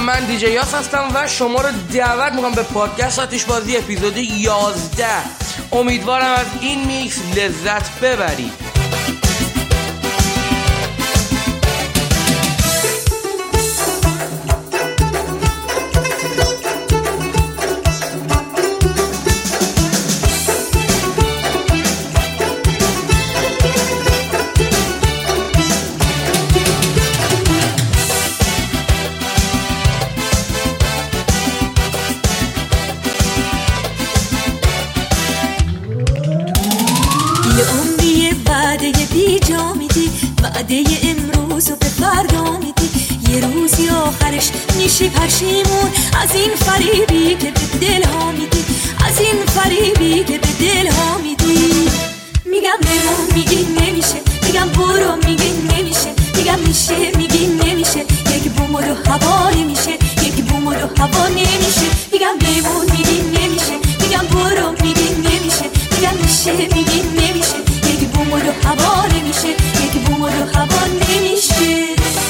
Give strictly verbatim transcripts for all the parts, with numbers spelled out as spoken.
من دیجی یاس هستم و شما رو دعوت میکنم به پادکست آتش بازی اپیزود یازده. امیدوارم از این میکس لذت ببرید. وعده امروز و به فردا میدی، یه روزی آخرش میشی پشیمون از این فریبی که به دل ها میدی، از این فریبی که به دل ها میدی. میگم بمون میگی نمیشه، میگم برو میگی نمیشه، میگم میشه میگی نمیشه، یک بوم و دو هوا نمیشه، یک بوم و دو هوا نمیشه. میگم بمون میگی نمیشه، میگم برو میگی نمیشه، میگم میشه میگی نمیشه، یک بوم و دو هوا نمیشه، یک بوم و دو هوا نمیشه.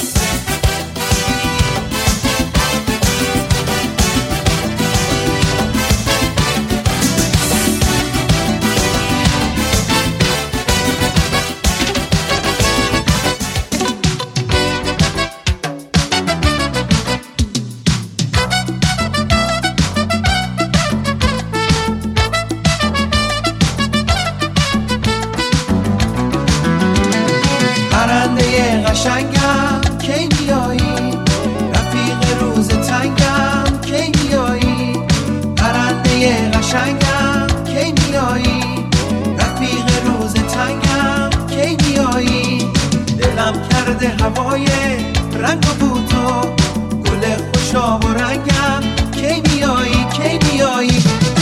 قشنگم کی میایی، رفیق روز تنگم کی میایی، پرنده قشنگم کی میایی، رفیق روز تنگم کی میایی. دلم کرده هوای رنگ و بوتو، گل خوشاب و رنگم کی میایی، کی میایی.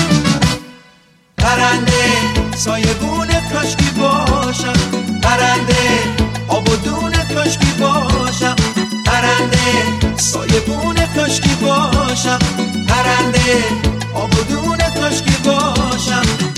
پرنده سایگون کاشکی باشم، پرنده آب و دون کاشکی باشم، پرنده سایبون کاشکی باشم، پرنده آب و دون کاشکی باشم.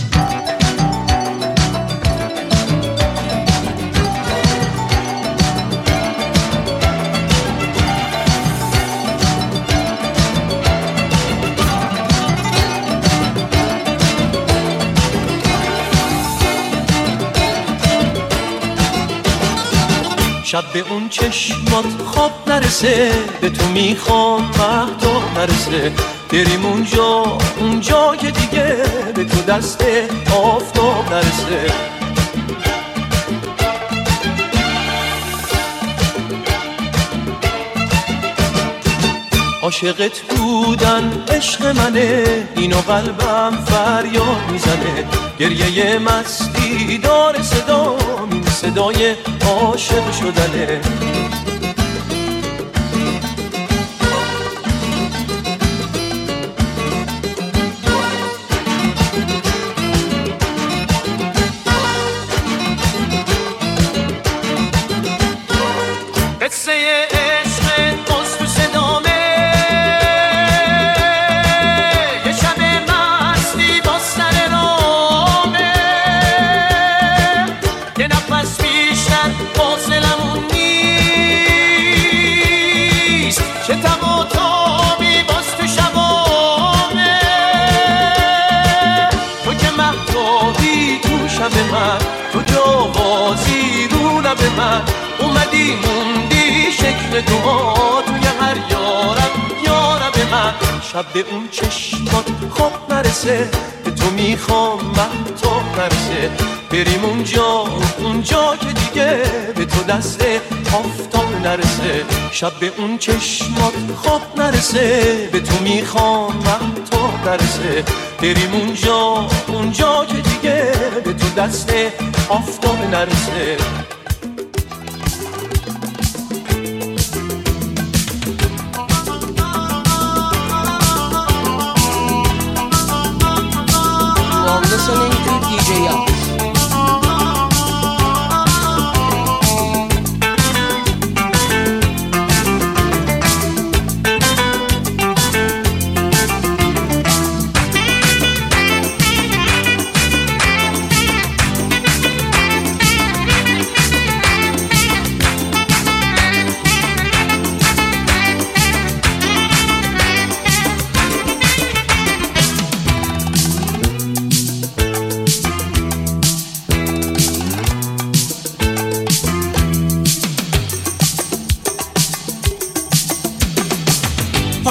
شب به اون چشمات خواب نرسه، به تو میخوام مهتاب نرسه، بریم اونجا اونجا که دیگه به تو دست آفتاب نرسه. عاشقت بودن عشق منه، اینو قلبم فریاد میزنه، گریه مستی داره صدا، این صدای عاشق شدنه. قصه عشق قصد و صدامه، یه شب مستی با سر رامه، یه نفس بیشتر فاصلمون نیست، چه تب و تابی باز تو شبامه. تو که مهتابی تو شب من، تو جوازی رو لب من، اومدی موندی شکل دعا توی هر یارم یارم من. شب به اون چشمات خواب نرسه، به تو میخوام مهتاب نرسه، بریم اونجا اونجا که دیگه به تو دست آفتاب نرسه. شب به اون چشمات خواب نرسه، به تو میخوام مهتاب نرسه، بریم اونجا اونجا که دیگه به تو دست آفتاب نرسه. Listening to دیجی یاس.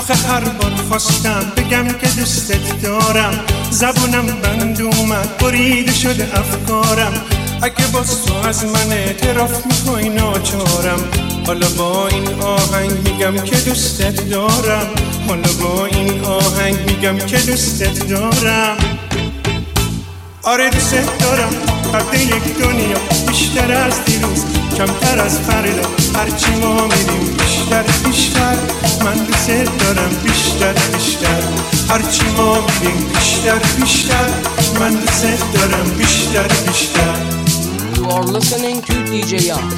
آخه هر بار خواستم بگم که دوستت دارم، زبونم بند اومد بریده شده افکارم. اگه باز تو از من اعتراف میکنی ناچارم، حالا با این آهنگ میگم که دوستت دارم، حالا با این آهنگ میگم که دوستت دارم. آره دوستت دارم، قد یک دنیا بیشتر از دیروز، کمتر از فردا، هرچی ما میریم بیشتر بیشتر. من دوستت دارم بیشتر بیشتر، هرچی ما میریم بیشتر بیشتر. من دوستت دارم بیشتر بیشتر. You are listening to دی جی Yas.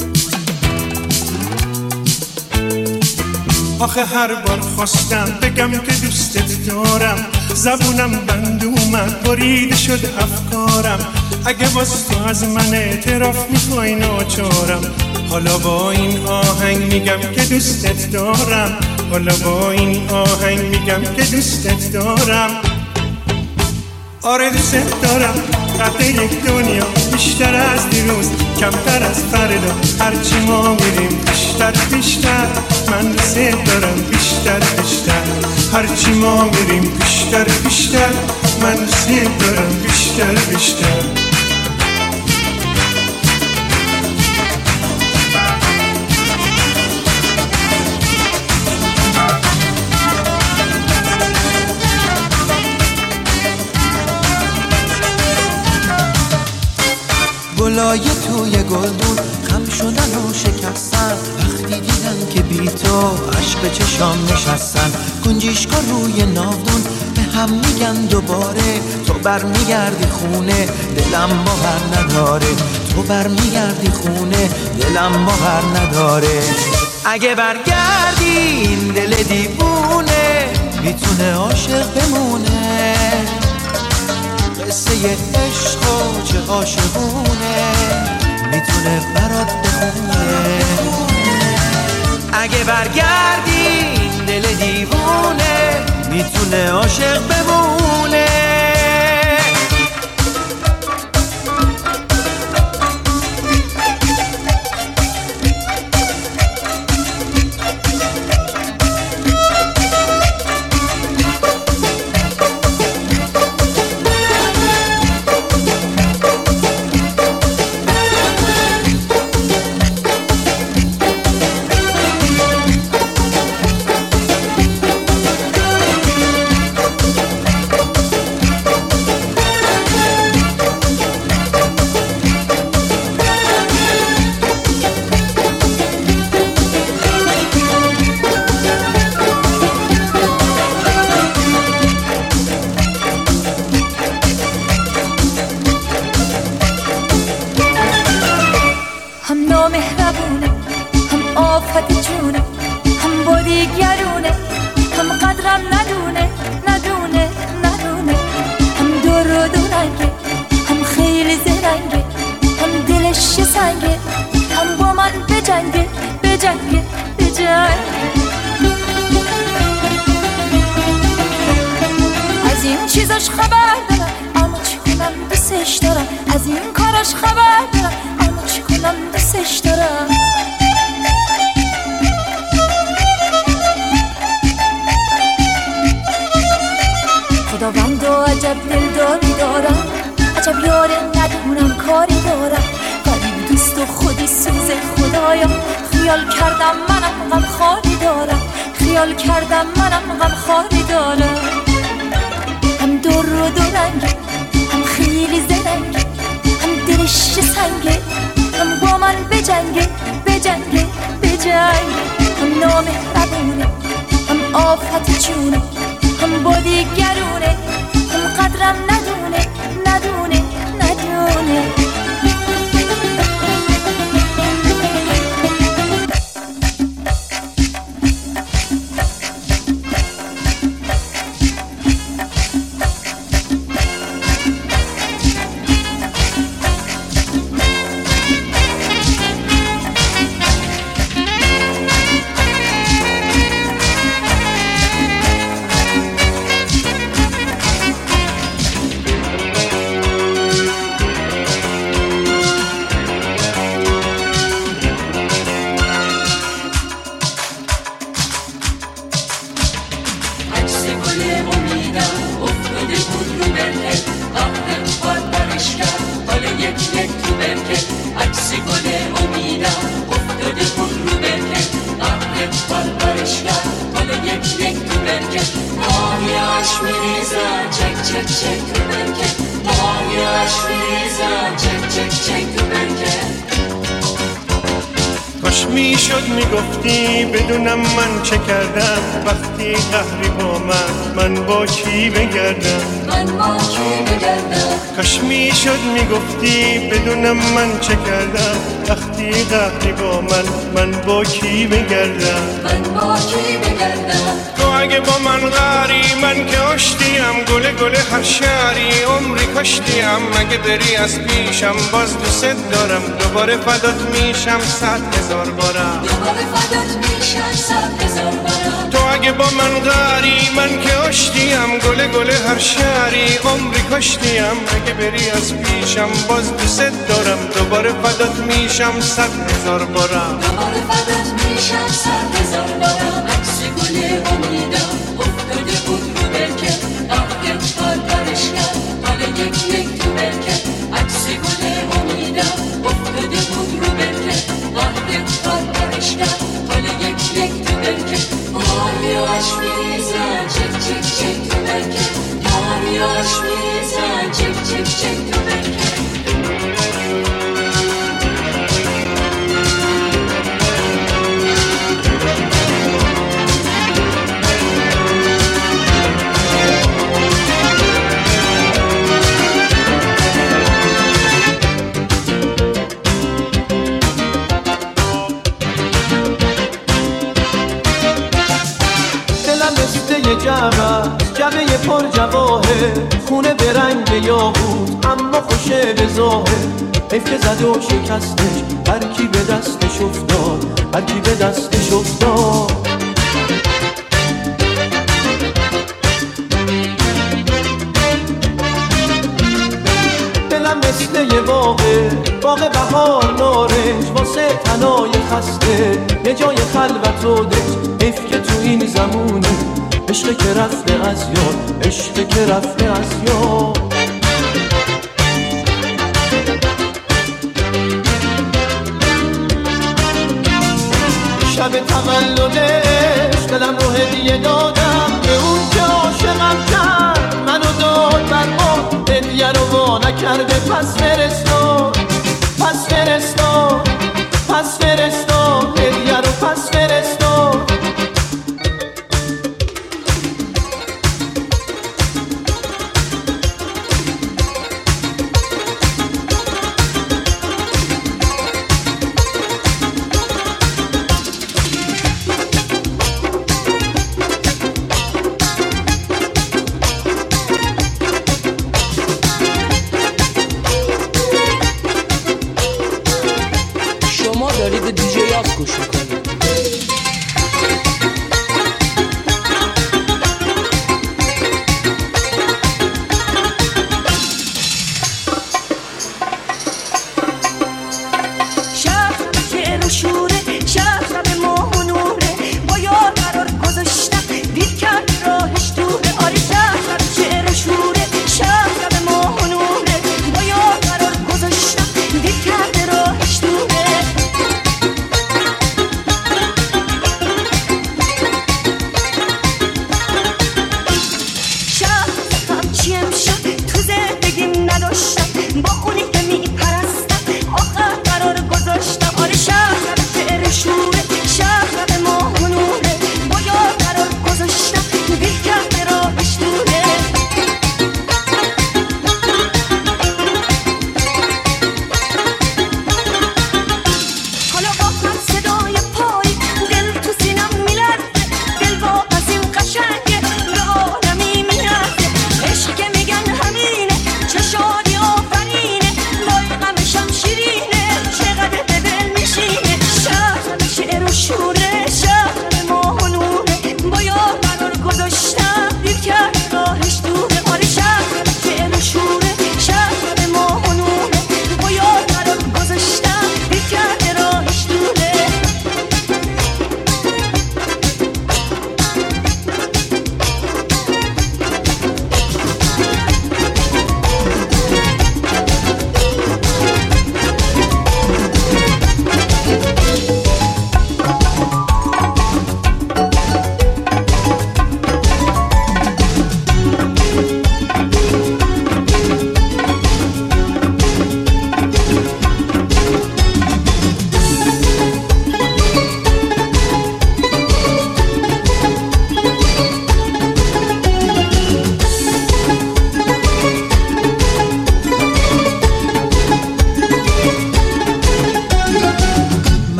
آخه هر بار خواستم بگم که دوستت دارم، زبونم بند اومد بریده شد افکارم. اگه باز تو از من اعتراف میکنی ناچارم، حالا با این آهنگ میگم که دوستت دارم، حالا با این آهنگ میگم که دوستت دارم. آره دوستت دارم، قد یک دنیا بیشتر از دیروز، کمتر از فردا، هرچی ما میریم بیشتر بیشتر. من دوستت دارم بیشتر بیشتر، هرچی ما میریم بیشتر بیشتر. من دوستت دارم بیشتر بیشتر. گلای توی گلدون خم شدن و شکستن، وقتی دیدن که بی تو عشق چشام نشستن. گنجیشکا روی ناودون به هم میگن دوباره، تو بر میگردی خونه دلم باور نداره، تو بر میگردی خونه دلم باور نداره. اگه برگردی این دل دیوونه میتونه عاشق بمونه، قصه عشق و چه عاشقونه میتونه برات بخونه. اگه برگردی این دل دیوونه میتونه عاشق بمونه. چیزاش خبر دارم اما چی کنم دوستش دارم، از این کاراش خبر دارم اما چی کنم دوستش دارم. خداوند و عجب دلداری دارم، عجب یاره ندونم کاری دارم، غریب دوست و خودی سوز خدایا. خیال کردم منم غم خاری دارم، خیال کردم منم غم خاری دارم. هم دور و دورنگه، هم خیلی زرنگه، هم دلش سنگه، هم با من بجنگه بجنگه بجنگه. هم نامهربونه، هم آفت جونه، هم با دیگرونه، هم قدرم ندونه ندونه ندونه. کاش میشد میگفتی بدونم من چه کردم وقتی قهری با من من با کی بگردم من با کی بگردم کاش میشد میگفتی بدونم من چه کردم وقتی قهری با من من با کی بگردم من با کی بگردم تو اگه با من غری من که آشتیم گله گله هر شهری عمری کاشتیم اگه بری از پیشم باز دوست دارم دوباره فدات میشم صد هزار بارم دوباره فدات میشم صد هزار بارم تو اگه با من غری من که آشتیم گله گله هر شهری عمری کاشتیم اگه بری از پیشم باز دوست دارم دوباره فدات میشم صد هزار بارم دوباره فدات میشم صد هزار بارم عکس گل امیدم افتاده بود رو برکت آخه پرپرش کرد حالا یک یک تو برکت عکس گل امیدم افتاده بود رو برکت آخه پرپرش کرد حالا یک یک تو برکت ماریاش میزن چک چک چک تو برکت ماریاش میزن چک چک چک تو برکت جمع جمعه پر جواهر خونه به رنگ یاقوت اما خوشه به ظاهر حیف که زد و شکستش هر کی به دستش افتاد هر کی به دستش افتاد دلم مثل یه باغه باغ بهار نارنج واسه تنای خسته یه جای خلوت و دج حیف که تو این زمونه عشق که رفته از یاد عشق که رفته از یاد شب تولدش دلم رو هدیه دادم به اون که عاشقم کرد منو داد بر ما هدیه رو وا نکرده پس فرستاد پس فرستاد پس فرستاد هدیه رو پس فرستاد دارید دیجی یاس گوش میکنید.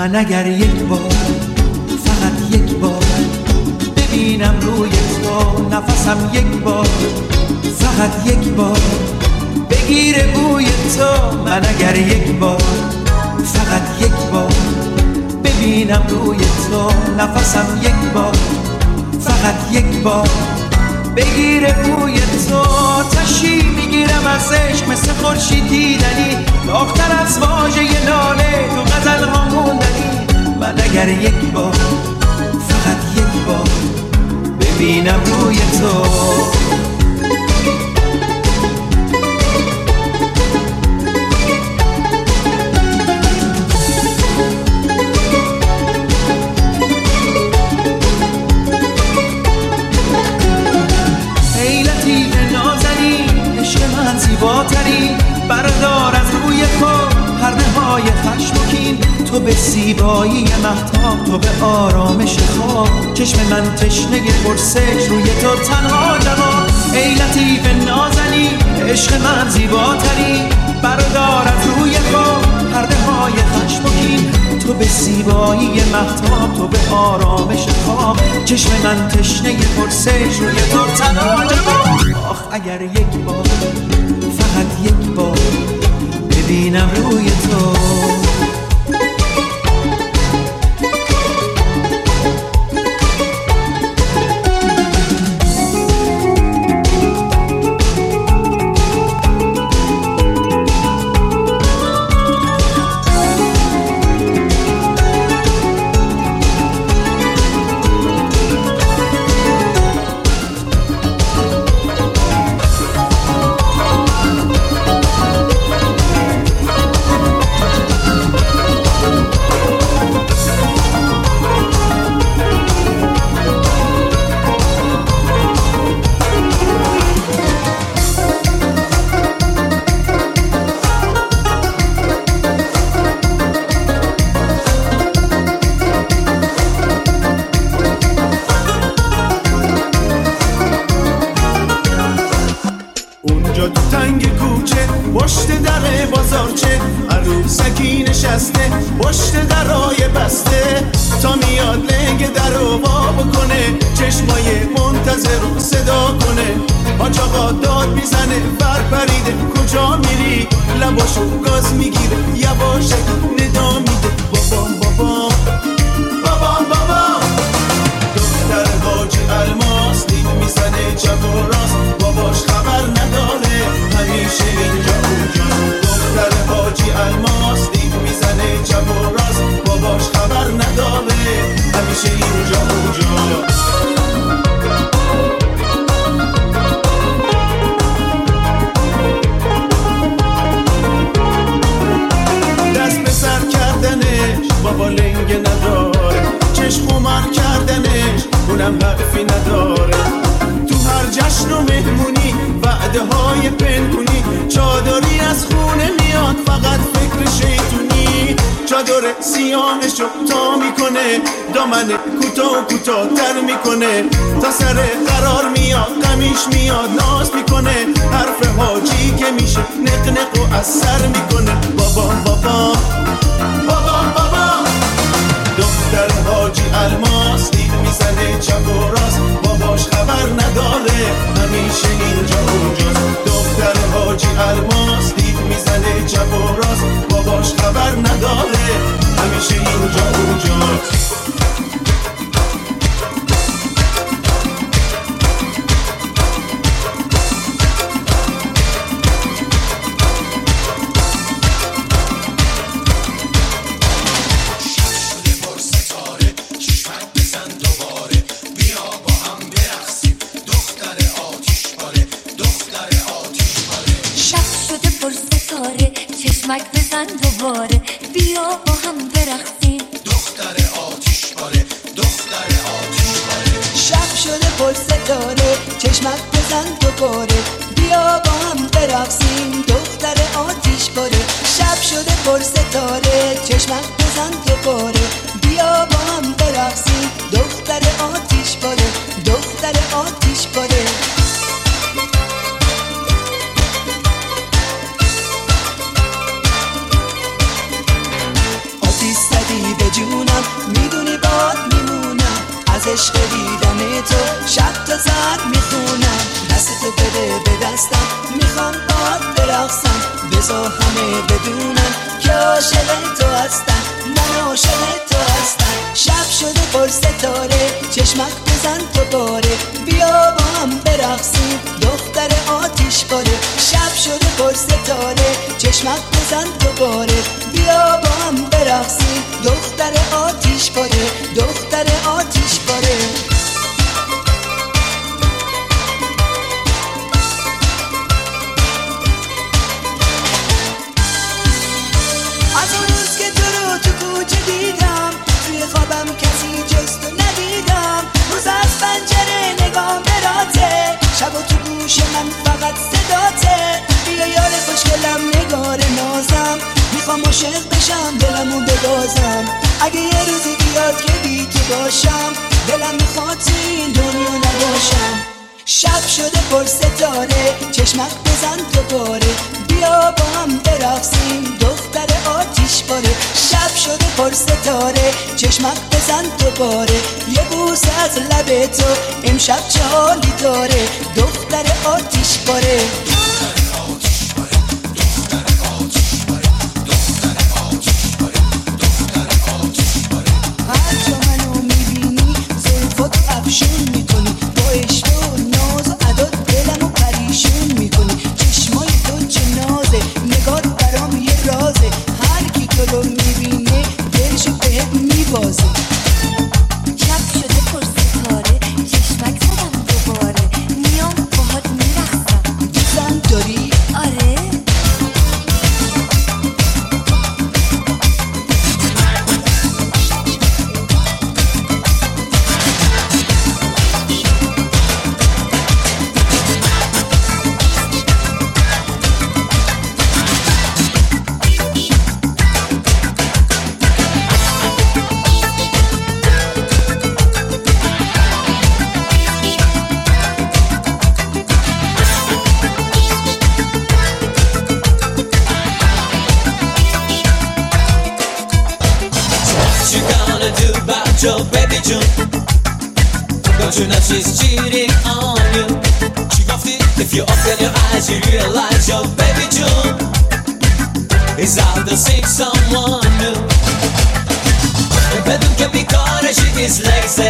من اگر یک بار فقط یک بار ببینم روی تو نفسم یک بار فقط یک بار بگیره بوی تو من اگر یک بار فقط یک بار ببینم روی تو نفسم یک بار فقط یک بار بگیره بوی تو آتشی میگیرم از عشق مثل خورشید دیدنی داغ‌تر از واژه لاله تو غزل ها موندنی من اگر یک بار فقط یک بار ببینم روی تو زیباتری بردار از روی خود پرده های خشمگین تو به زیبایی مهتاب تو به آرامش خواب چشم من تشنه پرسش روی تو تنها جواب ای لطیف نازنین عشق من زیباتری بردار از روی خود پرده های خشمگین تو به زیبایی مهتاب تو به آرامش خواب چشم من تشنه پرسش روی تو تنها جواب آخ اگر یک بار فقط یک بار ببینم روی تو تا سر قرار میاد قمیش میاد ناز میکنه حرف حاجی که میشه نق نق و اثر میکنه بابام بابام بابام بابام دختر حاجی الماس دید میزنه چپ و راست باباش خبر نداره همیشه اینجا اونجاست دختر حاجی الماس دید میزنه چپ و راست باباش خبر نداره همیشه اینجا اونجاست چشمک بزن دوباره بیا با هم برقصیم دختر آتیش باره دختر آتیش باره شب شده پر ستاره چشمک بزن دوباره بیا با هم برقصیم دختر آتیش باره شب شده پر ستاره چشمک بزن دوباره بیا با هم برقصیم دختر آتیش باره دختر آتیش باره میدونی باد میمونم از عشق دیدن تو شب تا زد میخونم دستتو بده به دستم میخوام باد برقصم بذار همه بدونم که عاشق تو هستم من عاشق تو هستم شب شده پر ستاره چشمک بزن تو باره بیا با هم برقصیم دختر آتیش باره شب شده پر ستاره چشمک بزن تو باره بیا با هم برقصیم دختر آتیش باره دختر آتیش باره از اون روز که تو رو تو کوچه دیدم توی خوابم کسی جز تو ندیدم روز از پنجره نگام براته شب و تو گوش من فقط صداته بیا یار خوشگلم نگار نازم میخوام عاشق بشم دلمو ببازم اگه یه روزی بیاد که بی تو باشم دلم میخواد تو این دنیا نباشم شب شده پر ستاره چشمک بزن تو باره بیا با هم برقصیم دختر آتیش باره شب شده پر ستاره چشمک بزن تو باره یه بوسه از لب تو امشب چه حالی داره دختر آتیش باره هر جا منو میبینی زلفات افشون میکنی با عشق و ناز و ادا دلمو پریشون میکنی چشمای تو چه نازه نگات برام یه رازه هر کی تو رو میبینه دلشو بهت میبازه شب شده پر ستاره چشمک زدم دوباره میام باهات میرقصم دوستم داری؟ آره Your baby June, don't you know she's cheating on you? She got it. If you open your eyes, you realize your baby June is out to see someone new. بدون که بیکاره she is lazy.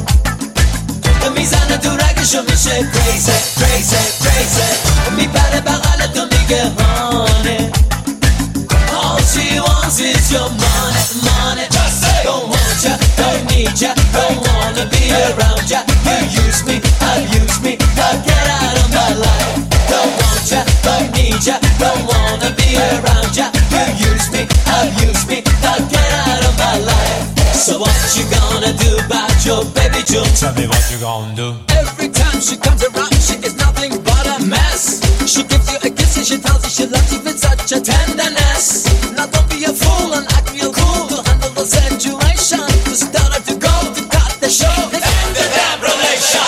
میزنه تو رگشو میشه crazy, crazy, crazy. میپره بغل تو میگه honey. All she wants is your money, money. Just say, don't want ya, don't need ya, don't wanna be around ya. You use me, abuse me, now get out of my life. Don't want ya, don't need ya, don't wanna be around ya. You use me, abuse me, now get out of my life. So what you gonna do about your baby June? Tell me what you gonna do. Every time she comes around, she is nothing but a mess. She gives you a kiss and she tells you she loves you with such a tenderness. Now don't be a fool and act real cool to handle the situation. To start her to go, to cut the show, and the damn relation.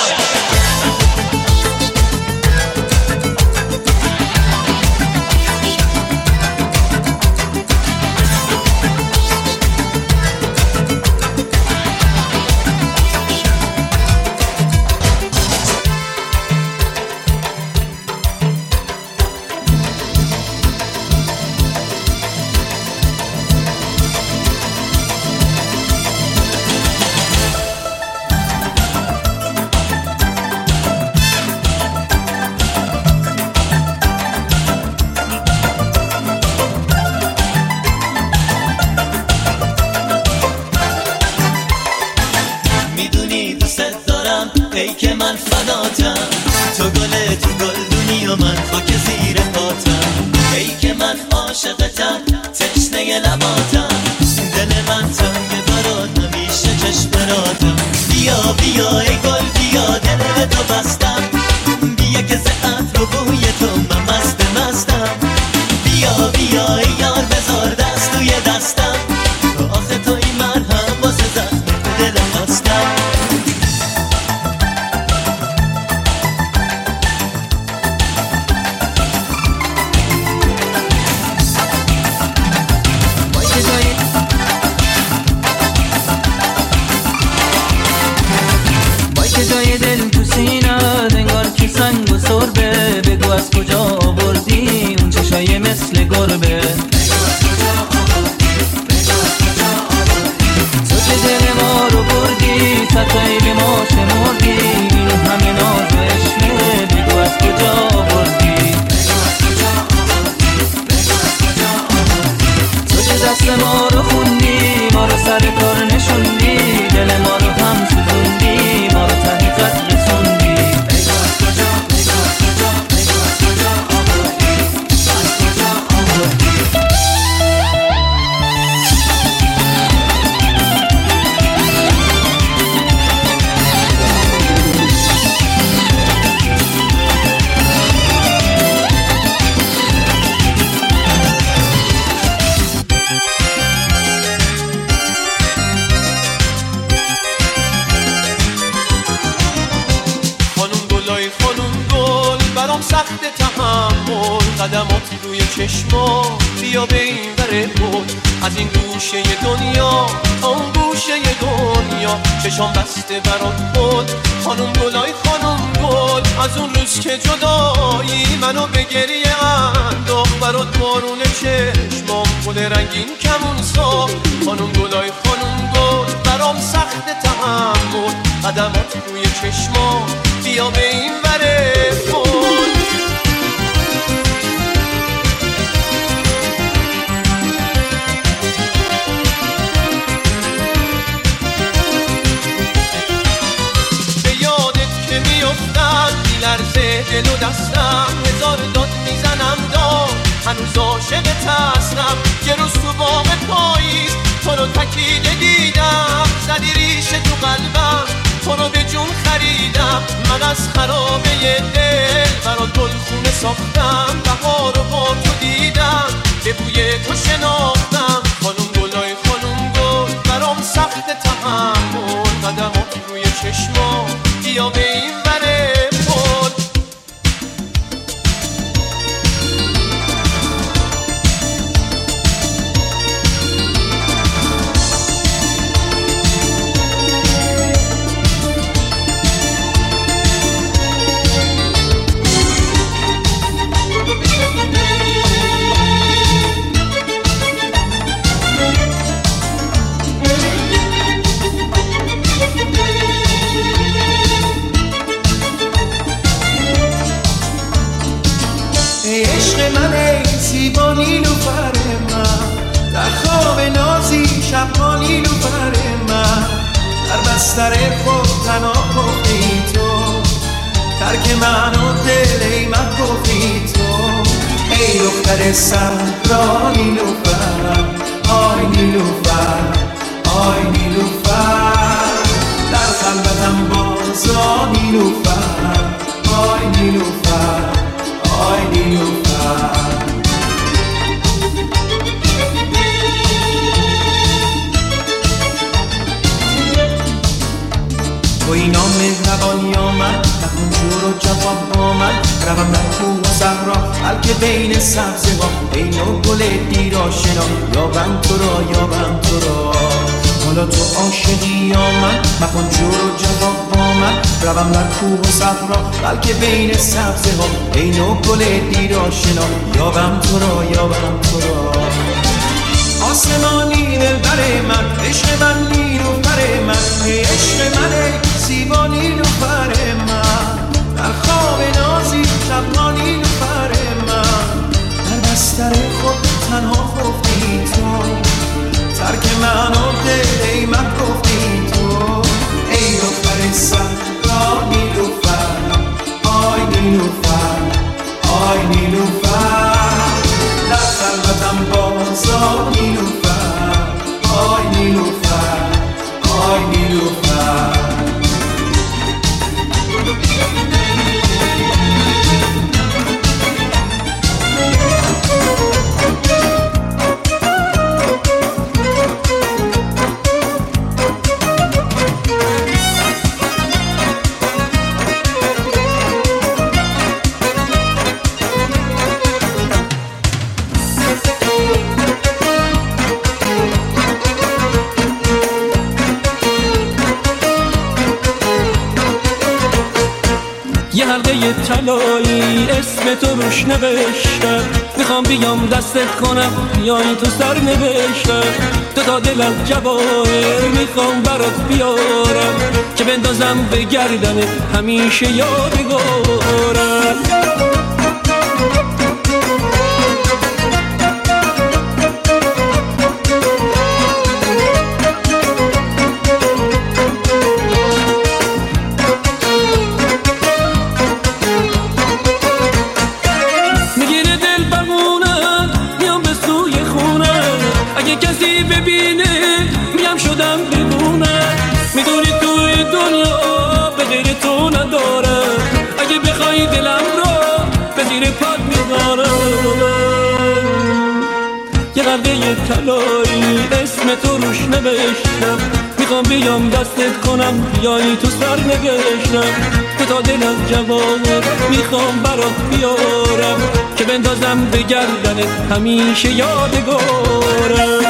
ای که من فداتم تو گل تو گلدونی و من خاک زیر پاتم ای که من عاشقتم تشنه لباتم دل من تنگ برات همیشه چشم براتم بیا بیا ای گل بیا دل تو بستم بیا که زعت رو بوی تو من مست مستم بیا بیا ای یار بذار دست توی دستم آخه تو این مرهم واسه زخم دلم هستم که جای دل تو سینه انگار که سنگ و سربه، بگو از کجا آوردی اون چشای مثل گربه. تو که دل ما رو بردی ستایی به ما شمردی، این همه ناز و عشقه بگو از کجا آوردی. تو که دست ما رو خوندی ما رو سر کار نشوندی، دل ما رو هم سوزوندی ما رو ته خط رسوندی. سخت تحمل قدمات روی چشما بیا به این وره بود، از این گوشه دنیا تا اون گوشه دنیا چشام بسته برات بود. خانم گلای خانم گل از اون روز که جدایی منو به گریه انداخت، برات بارون چشمام گل رنگین کمون ساخت. خانم گلای خانم گل برام سخت تحمل قدمات روی چشما بیا به این وره بود. لرزه دل و دستم هزار داد میزنم داد، هنوز عاشقت هستم. یه روز تو باغ پاییز تو رو تکیده دیدم، زدی ریشه تو قلبم تو رو به جون خریدم. من از خرابه دل برات گلخونه ساختم، بهار رو با تو دیدم به بوی تو شناختم. خانم گلای خانم گل برام سخت تحمل قدمات روی چشما بیا به این وره بود. عشق من ای زیبا نیلوفر من، در خواب نازی شب نیلوفر من، در بستر خود تنها گفتی تو، ترک من و دل ای من گفتی تو. ای دختر صحرا نیلوفر، آی نیلوفر آی نیلوفر، در خلوتم بازا نیلوفر، آی نیلوفر آی نیلوفر. تو اینا مهربانی آمد نکن جور و جفا با من، روم در کوه و صحرا بلکه بین سبزه ها، ای نو گل دیر آشنا یابم تو را یابم تو را. حالا تو عاشقی یا من مکن جور و جفا با من، روم در کوه و صحرا بلکه بین سبزه ها، ای نو گل دیر آشنا یابم تو را یابم تو را. آسمانی دلبر من عشق من نیلوفر من، عشق من ای زیبا نیلوفر من، در خواب نازی شب نیلوفر من، در بستر خود تنها گفتی تو، ترک من و دل ای من گفتی تو. ای دختر صحرا نیلوفر، آی نیلوفر آی نیلوفر، در خلوتم بازا نیلوفر، آی نیلوفر غلقه طلایی اسم تو روش نوشتم، میخوام بیام دستت کنم بیای تو سر نوشتم. تو تا دل از جواهر میخوام برات بیارم که بندازم به گردنت همیشه یادگارم. کسی ببینه میم شدم دیوونه، میدونی توی دنیا به غیر تو ندارم، اگه بخوای دلم رو به زیر پات میذارم. یه غلقه طلایی اسم تو روش نوشتم، میخوام بیام دستت کنم بیایی تو سر نوشتم. تو تا دل از جواهر میخوام برات بیارم که بندازم به گردنت همیشه یادگارم.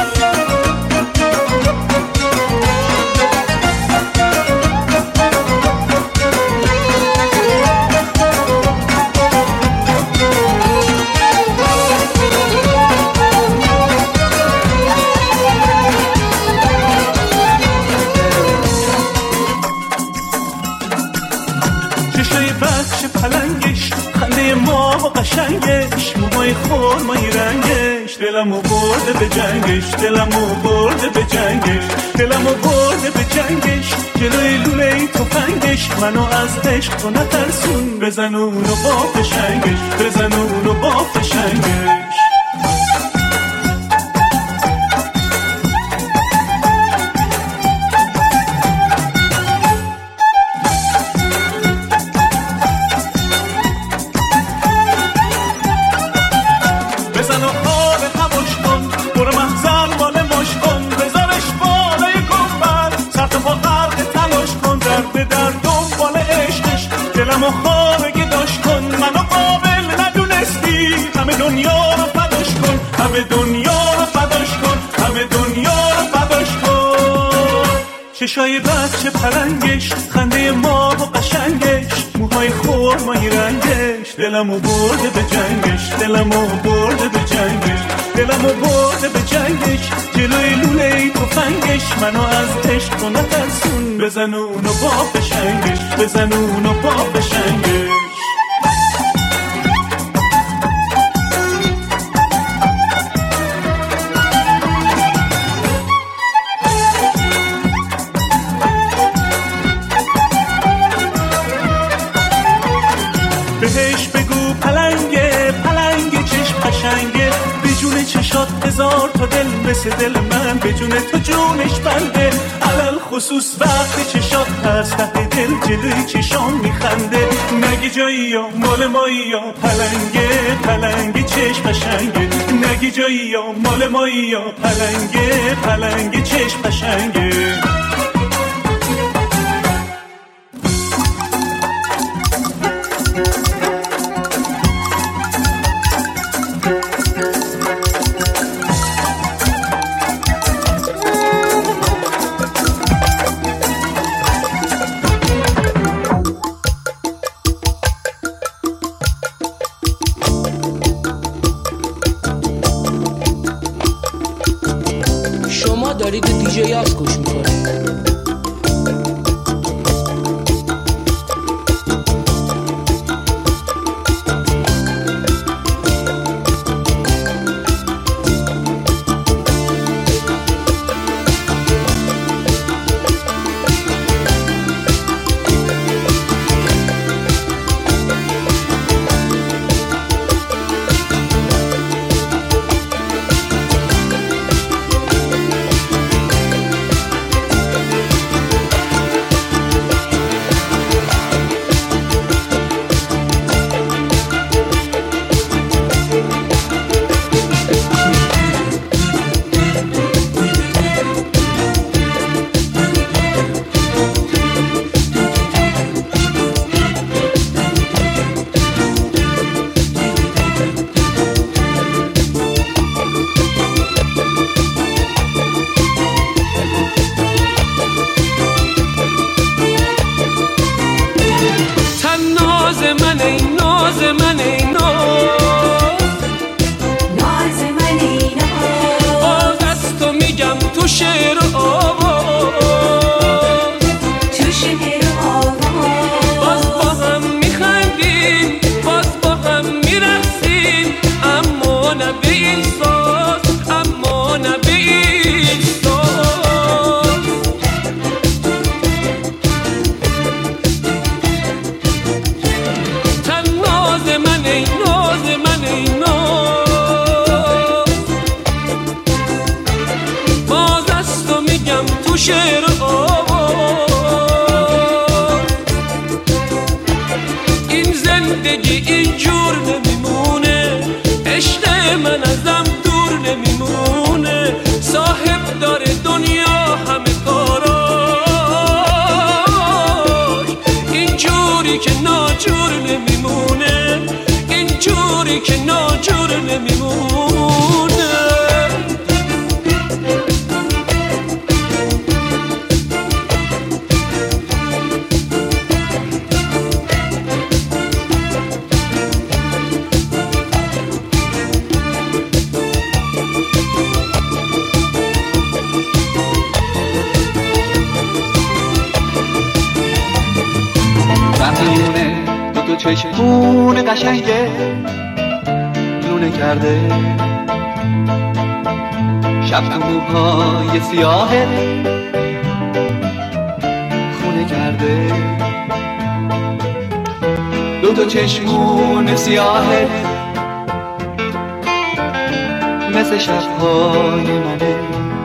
پلنگش خنده ما و قشنگش موهای خرمایی رنگش دلمو برده به جنگش دلمو برده به جنگش دلمو برده به جنگش جلوی لوله تفنگش منو از عشق تو نترسون بزن اونو با فشنگش بزن اونو با فشنگش. دلمو خارگی داشت کن منو قابل ندونستی، همه دنیا رو فداش کن همه دنیا رو فداش کن همه دنیا رو فداش کن. چشای بچه پلنگش خنده ما و قشنگش موهای خرمایی رنگش دلمو برده به جنگش دلمو برده به جنگش دلمو برده به جنگش جلوی لوله تفنگش منو از عشق تو نترسون بزن اونو با فشنگش بزن اونو با فشنگش. بهش بگو پلنگه پلنگه چشم قشنگه به جون چشات هزار تا دل مثل دل من به جون تو جونش بنده، علل خصوص وقتی چشات هست ته دل جلوی چشام میخنده. نگی جایی یا مال مایی یا پلنگه پلنگه چشم قشنگه نگی جایی یا مال مایی یا پلنگه پلنگه چشم قشنگه. دارید دیجی یاس گوش میکنید. زندگی اینجور نمیمونه، عشق من ازم دور نمیمونه، صاحب داره دنیا همه کاراش، اینجوری که ناجور نمیمونه، اینجوری که ناجور نمیمونه. چشمون قشنگه لونه کرده، شب تو موهای سیاهه خونه کرده، دو تا چشمون سیاهه مثل شبهای منه،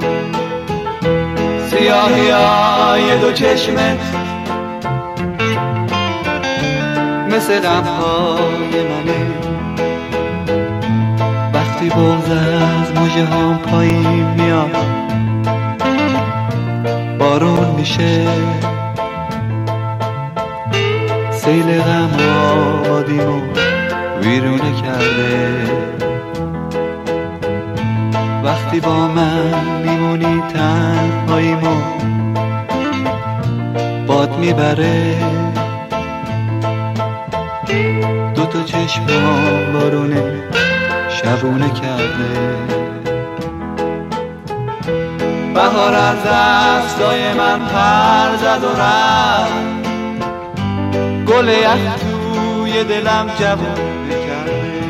سیاهی های دو چشمت مثل غمهای منه، وقتی بغض از مژه هام پایین میاد بارون میشه، سیل غم آبادیمو ویرونه کرده، وقتی با من میمونی تنهاییمو باد میبره، دو تا چشمام بارونه شبونه کرده، بهار از دستای من پر زد و رفت، گل یخ توی دلم جوونه کرده،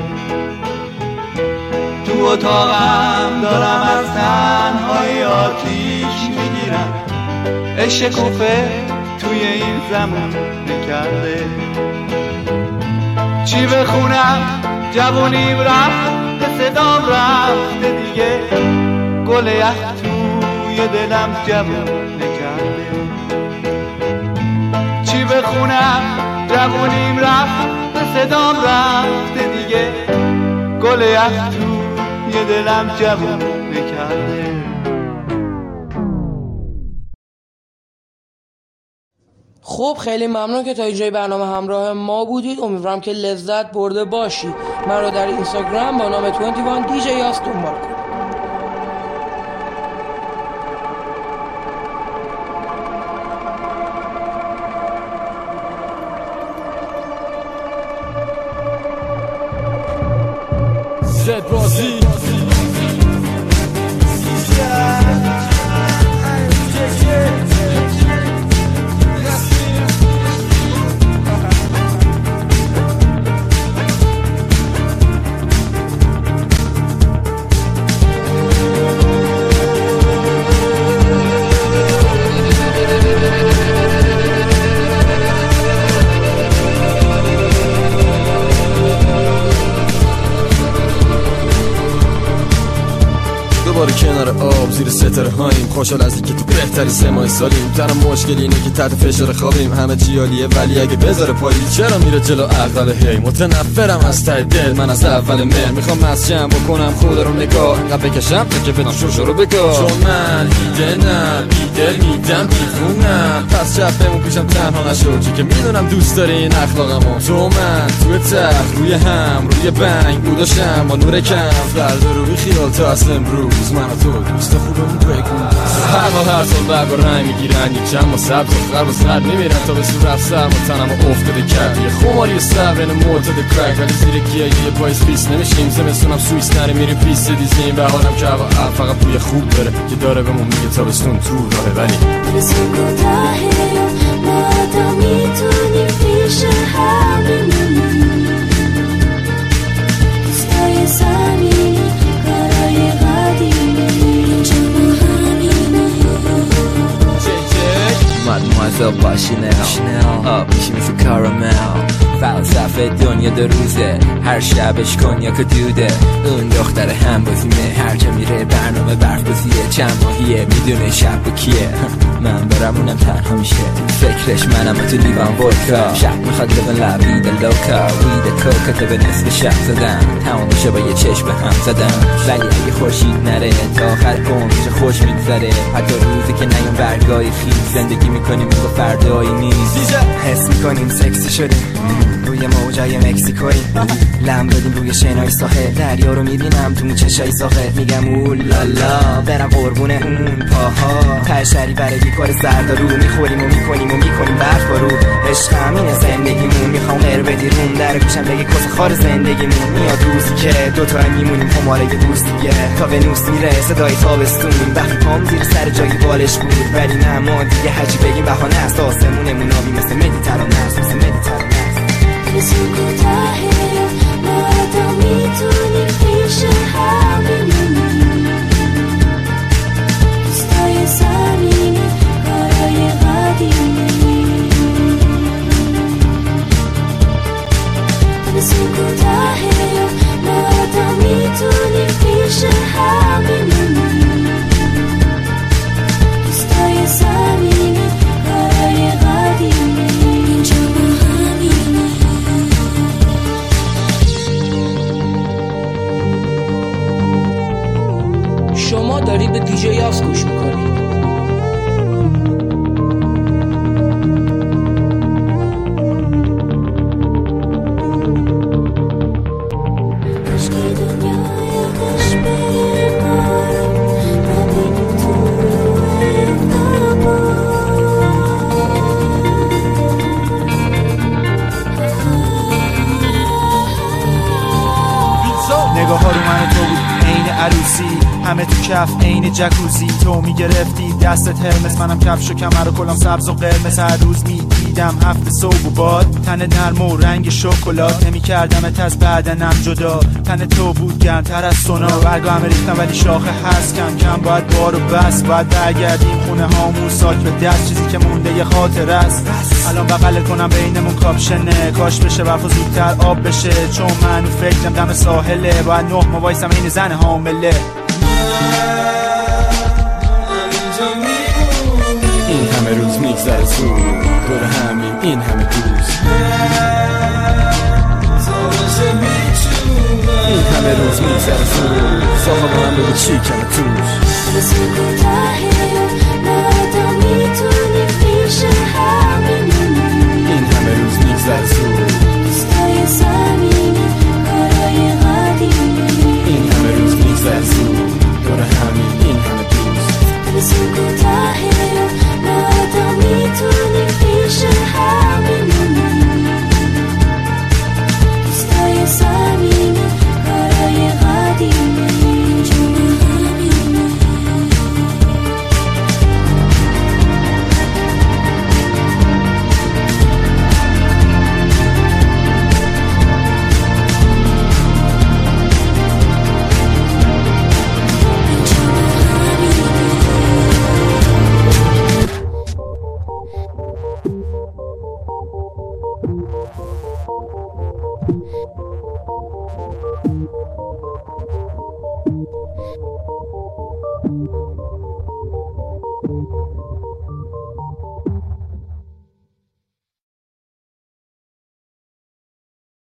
تو اتاقم دارم از تنهایی آتیش میگیرم، عشق کوفه توی این زمونه کرده، چی بخونم جوونیم رفت به صدام رفته دیگه، گل یخ توی دلم جوونه کرده، چی بخونم جوونیم رفت به صدام رفته دیگه، گل یخ توی دلم جوونه کرده. خب خیلی ممنون که تا اینجای برنامه همراه ما بودید. امیدوارم که لذت برده باشید. من رو در اینستاگرام با نام بیست و یک دی جی یاس دنبال کنید. زد بازی کنار آب زیر ستاره هاییم، خوشحال از اینکه تو بهتری سه ماه سالیم، تنها مشکل اینه که تحت فشار خوابیم، همه چی عالیه ولی اگه بذاره پایی چرا میره جلو عقل، هی متنفرم از ته دل من از اول مهر، میخوام از جمع بکنم خدا رو نگاه اینقدر بکشم تا که بدم شوشو رو بگاه، چون من دیده نه بیدل میدم بیفونم، پس شب بمون پیشم تنها نشو چون که میدونم دوست داری این اخلاقمو، تو من توی تخت روی هم روی بنگ بوداشم با نور کم، فردا رو بی خیال تا اصل امروز من تو دوست خوبمون بگون، هر ما هر سال برگ و رنگ میگیرن، یک جمع و سبز و خرب و سرد میمیرن تا به سور رفت سرم و تنم و افتاده کرد، یه خماری صبر اینه معتاد کرک، ولی زیر گیاه یه پایز پیس نمیشیم، زمستونم سویس نری میریم پیست دیزیم، بهارم که هوا فقط بوی خوب داره که داره بهمون میگه تابستون تو راهه، ولی ما میتونیم پیش هم بمونیم، دوستای زمینی کارای قدیمی چون همینه. Mademoiselle by Chanel, Chanel. Up, she me for caramel. فلسفه دنیا دو روزه، هر شبش کنیاک و دوده. اون دختر هم بازیمه، هر جا میره برنامه برف بازیه. چند ماهیه میدونه شب با کیه. من برم اونم تنها میشه، فکرش منم تو لیوان ودکا. شب میخواد لبن لبید لوکا، وید کوکا تو به نصف شب زدم. تمام میشه با یه چشم به هم زدم. ولی اگه خورشید نره تا آخر عمرش خوش میگذره. حتی روزی که نیام برگای خیز زندگی میکنیم تو فردایی نیست. حس میکنیم سکسی شده روی موجای مکزیکویی، لم دادیم روی شنای ساحل. دریا رو میبینم تو چشای ساحل، میگم اولالا برم قربونه اون پاها. پشری برای کار زردارو میخوریم و میکنیم و میکنیم برف بارو. عشق همینه زندگیمون، میخوام غیر بدی روم در گوشم بگی کس خار زندگیمون. میاد روزی که دوتا میمونیم هماره یه دوست دیگه، تا به نوست میره صدای تابستون. وقتی پام زیر سر جایی بالش بود، ولی نه ما دیگه هرچی بگیم بهانه است. آسمونمون آبی مثل مدیترانه است، مثل مدیترانه است. کوتاهه ما تا میتونیم پیش هم بمونیم. دوستای زمین کارای قدیمی. کوتاهه ما تا میتونیم پیش هم بمونیم. دوستای زمین کارای قدیمی. اینجا با همینه. شما دارید به دیجی یاس گوش میکنید. نگاه ها رو من تو بود عین عروسی، همه تو کف عین جکوزی. تو میگرفتی دستت هرمس، منم کفش و کمر و کلام سبز و قرمز. هر روز میدیدم هفت صبح و باد، تن نرم و رنگ شکلات. نمیکردمت از بدنم جدا، تن تو بود گرمتر از سونا. برگا همه ریختم ولی شاخه هست، کم کم باید بارو بس. باید برگردیم خونه هامون ساک به دست، چیزی که مونده یه خاطر است. الان بغلت کنم بینمون کاپشنه، کاش بشه برف و زودتر آب بشه. چون من فکرم دم ساحله، باید نه ما وایسم این زن حامله. این همه روز میگذره سو دور همین، این همه دوست. این همه روز میگذره سو ساخه با من بگو چی کمه توش. این همه روز میگذره سو این همه روز میگذره سو دور همین، این همه دوست. Thank you.